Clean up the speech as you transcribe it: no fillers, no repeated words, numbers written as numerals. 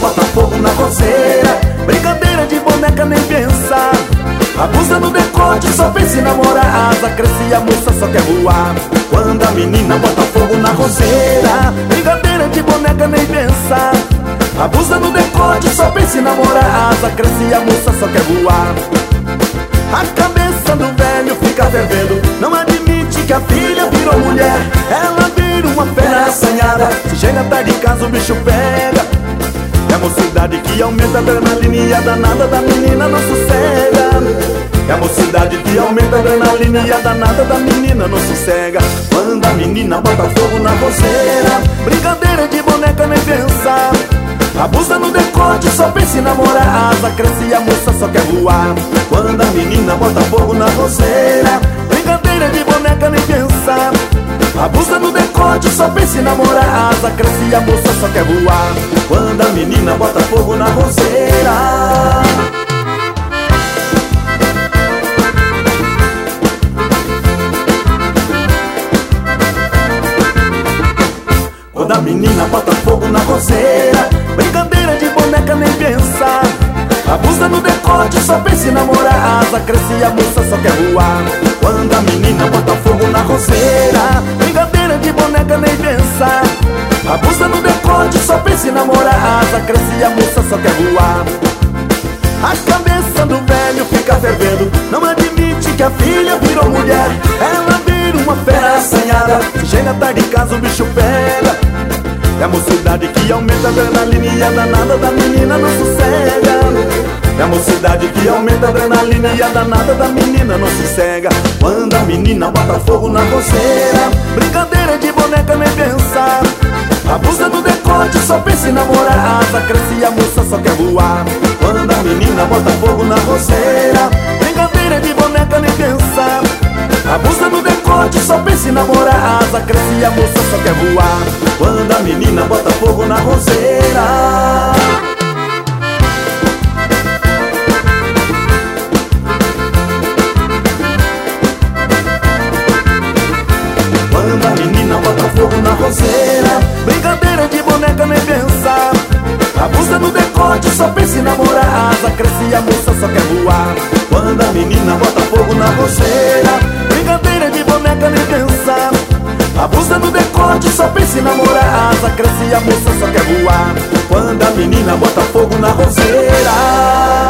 bota fogo na roseira. Brincadeira de boneca nem pensar. Abusa no decote, só pensa em namorar. Asa cresce e a moça só quer voar. Quando a menina bota fogo na roseira. Brincadeira de boneca nem pensar. Abusa no decote, só pensa em namorar. Asa cresce e a moça só quer voar. A cabeça do velho fica fervendo. Não admite que a filha virou mulher. Ela vira uma fera assanhada. Se chega tarde em casa o bicho pega. É a mocidade que aumenta a adrenalina e a danada da menina não sossega. É a mocidade que aumenta a adrenalina e a danada da menina não sossega. Quando a menina bota fogo na roseira. Brincadeira de boneca nem pensar. Abusa no decote, só pensa em namorar. Asa cresce e a moça só quer voar. Quando a menina bota fogo na roseira. Brincadeira de boneca nem pensar. Abusa no decote, só pensa em namorar. Asa cresce e a moça só quer voar. Quando a menina bota fogo na roseira. Quando a menina bota fogo na roseira. Brincadeira de boneca nem pensar. Abusa no decote, só pensa em namorar. Asa cresce e a moça só quer voar. Quando a menina bota fogo na roseira. Brincadeira de boneca nem pensar. Abusa no decote, só pensa em namorar. Asa cresce e a moça só quer voar. A cabeça do velho fica fervendo. Não admite que a filha virou mulher. Ela vira uma fera assanhada. Se chega tarde em casa o bicho pega. É a mocidade que aumenta a adrenalina e a danada da menina não sossega. É a mocidade que aumenta a adrenalina e a danada da menina não sossega. Quando a menina bota fogo na roseira. Brincadeira de boneca nem pensar. Abusa no decote, só pensa em namorar. Asa cresce e a moça só quer voar. Quando a menina bota fogo na roseira. Brincadeira de boneca nem pensar. Abusa no decote, só pensa em namorar. Asa cresce e a moça só quer voar. Quando a menina bota fogo na roseira. Quando a menina bota fogo na roseira. Brincadeira de boneca nem pensar. Abusa no decote, só pensa em namorar. Asa cresce e a moça só quer voar. Quando a menina bota fogo na roseira. Brincadeira de boneca nem pensar. Abusa no decote, só pensa em namorar. Asa cresce e a moça só quer voar. Quando a menina bota fogo na roseira.